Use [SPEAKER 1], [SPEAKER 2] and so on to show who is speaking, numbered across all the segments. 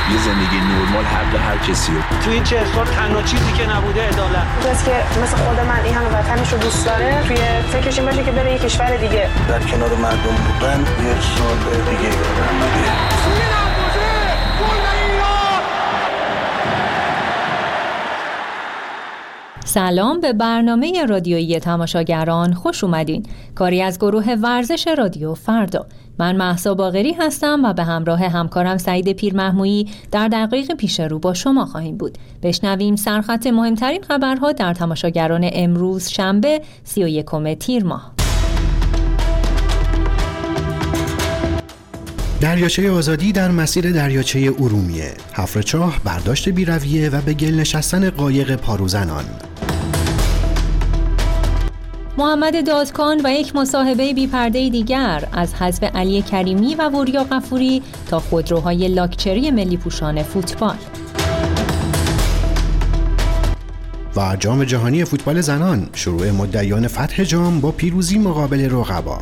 [SPEAKER 1] یه زندگی نرمال حق هر کسی رو.
[SPEAKER 2] تو این 40 سال تنها چیزی که نبوده عدالت.
[SPEAKER 3] کسی که مثل خود من این همه وطنش رو دوست داره توی فکرش این باشه که بره یه کشور دیگه
[SPEAKER 4] در کنار مردم بودن یه سال دیگه رو
[SPEAKER 5] سلام به برنامه رادیویی تماشاگران، خوش اومدین. کاری از گروه ورزش رادیو فردا. من مهسا باقری هستم و به همراه همکارم سعید پیرمحمودی در دقایق پیش رو با شما خواهیم بود. بشنویم سرخط مهمترین خبرها در تماشاگران امروز شنبه 31 تیر ماه.
[SPEAKER 6] دریاچه آزادی در مسیر دریاچه ارومیه، حفر چاه، برداشت بی‌رویه و به گل نشستن قایق پاروزنان.
[SPEAKER 5] محمد دادکان و یک مصاحبه بی‌پرده دیگر از حذف علی کریمی و وریا غفوری تا خودروهای لاکچری ملی پوشان فوتبال.
[SPEAKER 6] و جام جهانی فوتبال زنان، شروع مدعیان فتح جام با پیروزی مقابل رقبا.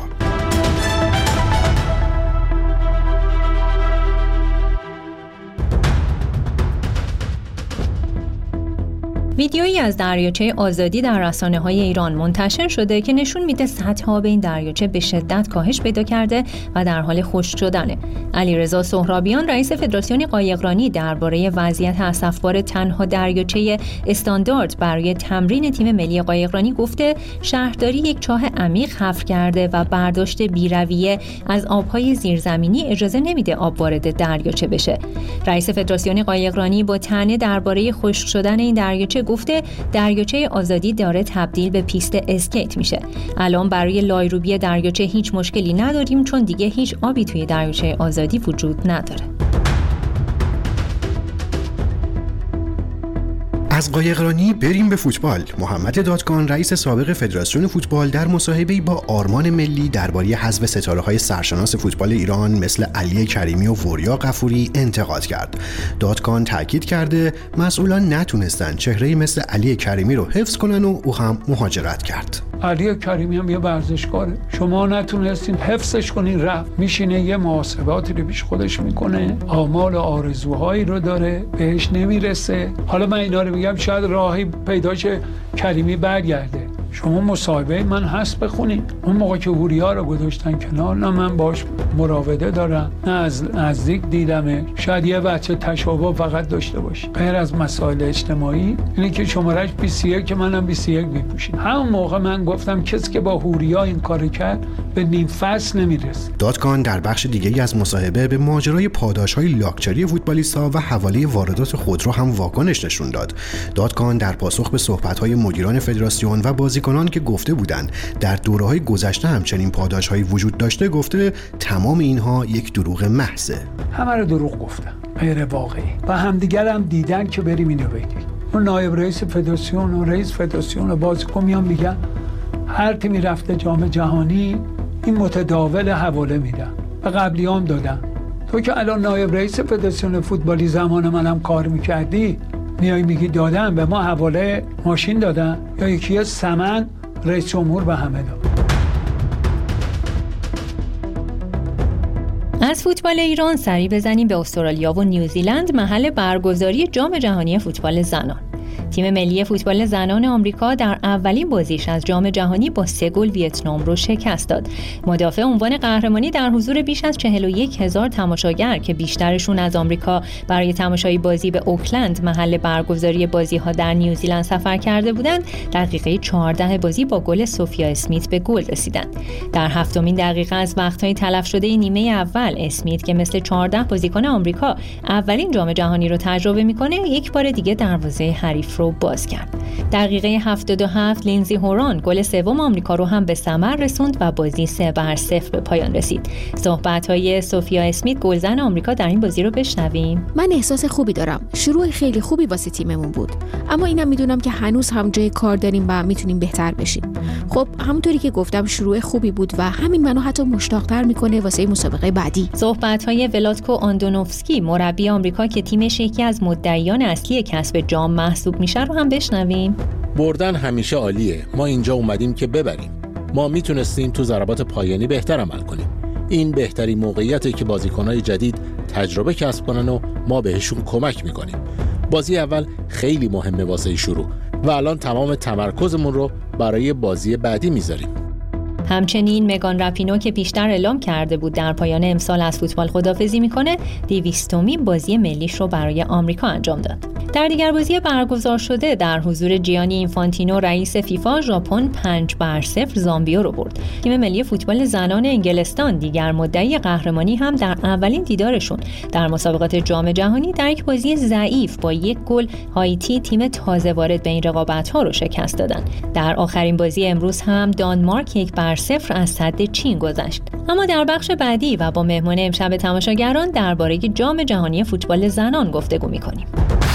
[SPEAKER 5] ویدیویی از دریاچه آزادی در رسانه‌های ایران منتشر شده که نشون میده سطح آب این دریاچه به شدت کاهش پیدا کرده و در حال خشک شدنه. علیرضا سهرابیان رئیس فدراسیون قایقرانی درباره وضعیت اسفبار تنها دریاچه استاندارد برای تمرین تیم ملی قایقرانی گفته شهرداری یک چاه عمیق حفر کرده و برداشت بی‌رویه از آب‌های زیرزمینی اجازه نمیده آب وارد دریاچه بشه. رئیس فدراسیون قایقرانی با طعنه درباره خشک شدن این دریاچه گفته دریاچه آزادی داره تبدیل به پیست اسکیت میشه. الان برای لایروبی دریاچه هیچ مشکلی نداریم چون دیگه هیچ آبی توی دریاچه آزادی وجود نداره.
[SPEAKER 6] از قایقرانی بریم به فوتبال. محمد دادکان رئیس سابق فدراسیون فوتبال در مصاحبه‌ای با آرمان ملی درباره حذف ستاره‌های سرشناس فوتبال ایران مثل علی کریمی و وریا غفوری انتقاد کرد. دادکان تاکید کرده مسئولان نتونستن چهره‌ای مثل علی کریمی رو حفظ کنن و او هم مهاجرت کرد.
[SPEAKER 7] علی کریمی هم یه ورزشکاره، شما نتونستین حفظش کنین، رفت میشینه یه محاسباتی رو پیش خودش میکنه، آمال و آرزوهایی رو داره بهش نمیرسه. حالا من اینا رو میگم شاید راهی پیداشه کریمی برگرده. شما مصاحبه من هست بخونید. اون موقع که وریا رو گذاشتن کنار، نه من باش مراوده دارم نه از نزدیک دیدمه. شاید یه بچه تشابه فقط داشته باشه. غیر از مسائل اجتماعی اینه که شمارش 21 که منم 21 میپوشم. همون موقع من گفتم کسی که با وریا این کارو کرد به نیم فصل نمیرسه.
[SPEAKER 6] دادکان در بخش دیگه‌ای از مصاحبه به ماجرای پاداش‌های لاکچری فوتبالیست‌ها و حواله واردات خودرو هم واکنش نشون داد. دادکان در پاسخ به صحبت‌های مدیران فدراسیون و بازیکنان که گفته بودند در دوره‌های گذشته همچنین پاداش‌هایی وجود داشته گفته تمام اینها یک دروغ محضه.
[SPEAKER 7] همه رو دروغ گفتن، غیر واقعی و همدیگر هم دیدن که بریم اینو بگیم. اون نایب رئیس فدراسیون و رئیس فدراسیون و بازیکن میان میگن هر تیمی رفته جام جهانی این متداول حواله میدن و قبلی هم دادن. تو که الان نایب رئیس فدراسیون فوتبالی زمان منم کار میکردی میای میگی دادن به ما حواله ماشین دادن یا یکی سمن رئیس جمهور به همه داد.
[SPEAKER 5] از فوتبال ایران سری بزنیم به استرالیا و نیوزیلند محل برگزاری جام جهانی فوتبال زنان. تیم ملی فوتبال زنان آمریکا در اولین بازیش از جام جهانی با 3 گل ویتنام رو شکست داد. مدافع عنوان قهرمانی در حضور بیش از 41,000 تماشاگر که بیشترشون از آمریکا برای تماشای بازی به اوکلند محل برگزاری بازی‌ها در نیوزیلند سفر کرده بودند، دقیقه 14 بازی با گل سوفیا اسمیت به گل رسیدند. در 7مین دقیقه از وقت‌های تلف شده نیمه اول، اسمیت که مثل 14 بازیکن آمریکا اولین جام جهانی رو تجربه می‌کنه، یک بار دیگه دروازه حریف رو باز کرد. دقیقه 77 لینزی هوران گل سوم آمریکا رو هم به ثمر رسوند و بازی 3-0 به پایان رسید. صحبت‌های سوفیا اسمیت گلزن آمریکا در این بازی رو بشنویم.
[SPEAKER 8] من احساس خوبی دارم. شروع خیلی خوبی واسه تیممون بود. اما اینم میدونم که هنوز هم جای کار داریم و میتونیم بهتر بشیم. خب همونطوری که گفتم شروع خوبی بود و همین منو حتی مشتاق‌تر میکنه واسه مسابقه بعدی.
[SPEAKER 5] صحبت‌های ولادکو آندونوفسکی مربی آمریکا که تیمش یکی از مدعیان اصلی کسب جام محسوب میشه رو هم بشنویم.
[SPEAKER 9] بردن همیشه عالیه. ما اینجا اومدیم که ببریم. ما میتونستیم تو ضربات پایانی بهتر عمل کنیم. این بهترین موقعیته که بازیکن‌های جدید تجربه کسب کنن و ما بهشون کمک میکنیم. بازی اول خیلی مهمه واسه شروع و الان تمام تمرکزمون رو برای بازی بعدی میذاریم.
[SPEAKER 5] همچنین مگان رپینو که پیشتر اعلام کرده بود در پایان امسال از فوتبال خداحافظی میکنه، 200مین بازی ملیش رو برای آمریکا انجام داد. در دیگر بازی برگزار شده در حضور جیانی اینفانتینو رئیس فیفا، ژاپن 5-0 زامبیا رو برد. تیم ملی فوتبال زنان انگلستان دیگر مدعی قهرمانی هم در اولین دیدارشون در مسابقات جام جهانی در یک بازی ضعیف با 1 گل هایتی تیم تازه وارد به این رقابت‌ها رو شکست دادن. در آخرین بازی امروز هم دانمارک 1-0 از سد چین گذشت. اما در بخش بعدی و با مهمان امشب تماشاگران درباره جام جهانی فوتبال زنان گفتگو می‌کنیم.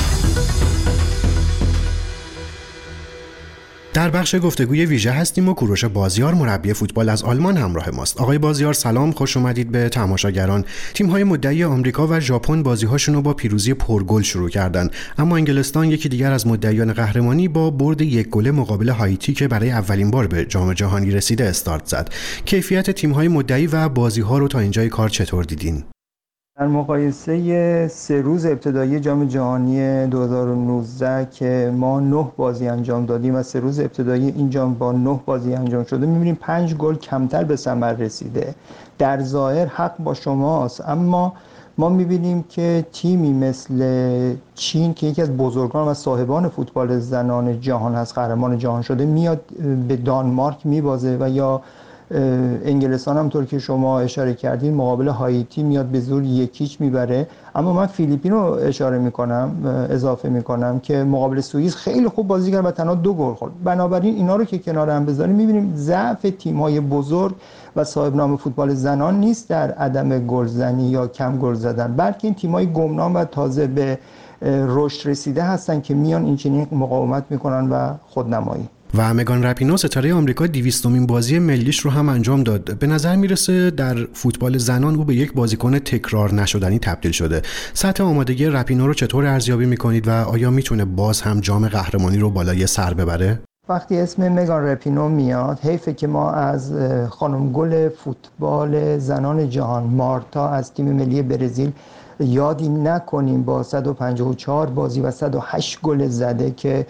[SPEAKER 6] در بخش گفتگوی ویژه هستیم و کوروش بازیار مربی فوتبال از آلمان همراه ماست. آقای بازیار سلام، خوش اومدید به تماشاگران. تیم‌های مدعی آمریکا و ژاپن بازی‌هاشون رو با پیروزی پرگل شروع کردن، اما انگلستان یکی دیگر از مدعیان قهرمانی با برد 1 گل مقابل هایتی که برای اولین بار به جام جهانی رسیده استارت زد. کیفیت تیم‌های مدعی و بازی‌ها رو تا اینجای کار چطور دیدین؟
[SPEAKER 10] در مقایسه 3 روز ابتدایی جام جهانی 2019 که ما 9 بازی انجام دادیم و 3 روز ابتدایی این جام با 9 بازی انجام شده، می‌بینیم 5 گل کمتر به ثمر رسیده. در ظاهر حق با شماست، اما ما می‌بینیم که تیمی مثل چین که یکی از بزرگان و صاحبان فوتبال زنان جهان هست، قهرمان جهان شده، میاد به دانمارک میبازه و یا انگلستان هم طور که شما اشاره کردید مقابل هایتی میاد به زور 1-0 میبره. اما من فیلیپین رو اضافه میکنم که مقابل سوئیس خیلی خوب بازی کرد و تنها 2 گل خورد. بنابراین اینا رو که کنار هم بذاریم میبینیم ضعف تیم‌های بزرگ و صاحب نام فوتبال زنان نیست در عدم گلزنی یا کم گل زدن، بلکه این تیم‌های گمنام و تازه به رشد رسیده هستن که میان این چنین مقاومت میکنن و خودنمایی.
[SPEAKER 6] و مگان رپینو ستاره آمریکا 200مین بازی ملیش رو هم انجام داد. به نظر میرسه در فوتبال زنان او به یک بازیکن تکرار نشدنی تبدیل شده. سطح آمادگی رپینو رو چطور ارزیابی میکنید و آیا میتونه باز هم جام قهرمانی رو بالای سر ببره؟
[SPEAKER 10] وقتی اسم مگان رپینو میاد، حیفه که ما از خانم گل فوتبال زنان جهان مارتا از تیم ملی برزیل یادی نکنیم، با 154 بازی و 108 گل زده که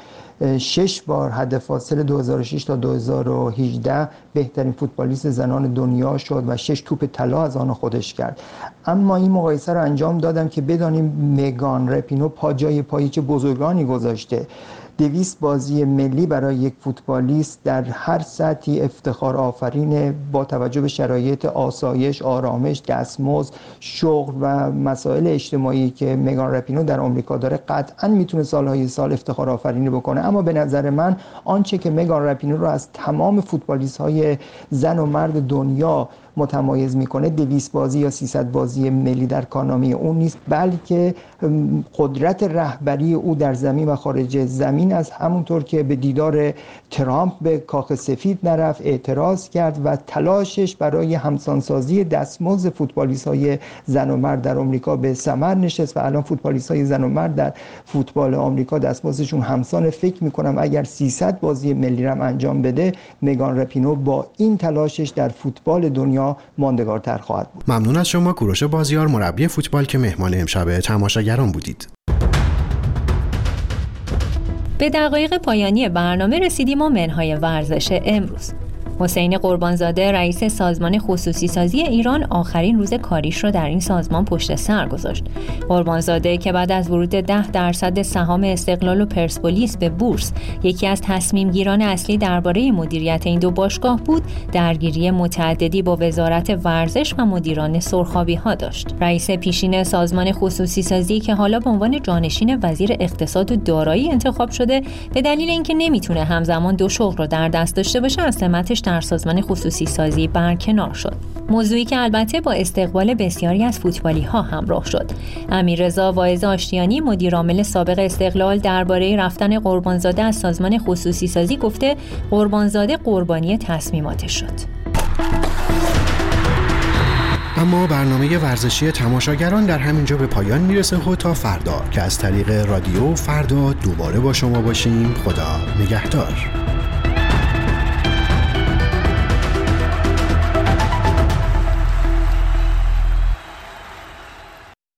[SPEAKER 10] 6 بار حد فاصله 2006 تا 2018 بهترین فوتبالیست زنان دنیا شد و 6 توپ طلا از آن خودش کرد. اما این مقایسه رو انجام دادم که بدانیم مگان رپینو پا جای پای چه بزرگانی گذاشته. 200 بازی ملی برای یک فوتبالیست در هر سطحی افتخار آفرینه، با توجه به شرایط آسایش، آرامش، دستمزد، شغل و مسائل اجتماعی که مگان رپینو در آمریکا داره. قطعاً میتونه سالهای سال افتخار آفرینی بکنه، اما به نظر من آنچه که مگان رپینو رو از تمام فوتبالیست‌های زن و مرد دنیا متمایز میکنه 200 بازی یا 300 بازی ملی در کارنامه اون نیست، بلکه قدرت رهبری او در زمین و خارج زمین است. همونطور که به دیدار ترامپ به کاخ سفید نرفت، اعتراض کرد و تلاشش برای همسانسازی دستمزد فوتبالیست‌های زن و مرد در آمریکا به ثمر نشست و الان فوتبالیست‌های زن و مرد در فوتبال آمریکا دستمزدشون همسان. فکر میکنم اگر 300 بازی ملی هم انجام بده، مگان رپینو با این تلاشش در فوتبال دنیا ماندگارتر خواهد بود.
[SPEAKER 6] ممنون از شما کوروش بازیار مربی فوتبال که مهمان امشب تماشاگران بودید.
[SPEAKER 5] به دقایق پایانی برنامه رسیدیم و منهای ورزش امروز. حسین قربانزاده رئیس سازمان خصوصی سازی ایران آخرین روز کاریش را در این سازمان پشت سر گذاشت. قربانزاده که بعد از ورود 10% سهام استقلال و پرسپولیس به بورس یکی از تصمیم گیران اصلی درباره مدیریت این دو باشگاه بود، درگیری متعددی با وزارت ورزش و مدیران سرخابی ها داشت. رئیس پیشین سازمان خصوصی سازی که حالا به عنوان جانشین وزیر اقتصاد و دارایی انتخاب شده، به دلیل اینکه نمیتونه همزمان 2 شغل رو در دست داشته باشه، از سمتش در سازمان خصوصی سازی برکنار شد. موضوعی که البته با استقبال بسیاری از فوتبالی ها همراه شد. امیررضا واعظ آشتیانی مدیر عامل سابق استقلال درباره رفتن قربانزاده از سازمان خصوصی سازی گفته قربانزاده قربانی تصمیماتش شد.
[SPEAKER 6] اما برنامه ورزشی تماشاگران در همینجا به پایان میرسه و تا فردا که از طریق رادیو فردا دوباره با شما باشیم. خدا نگهدار.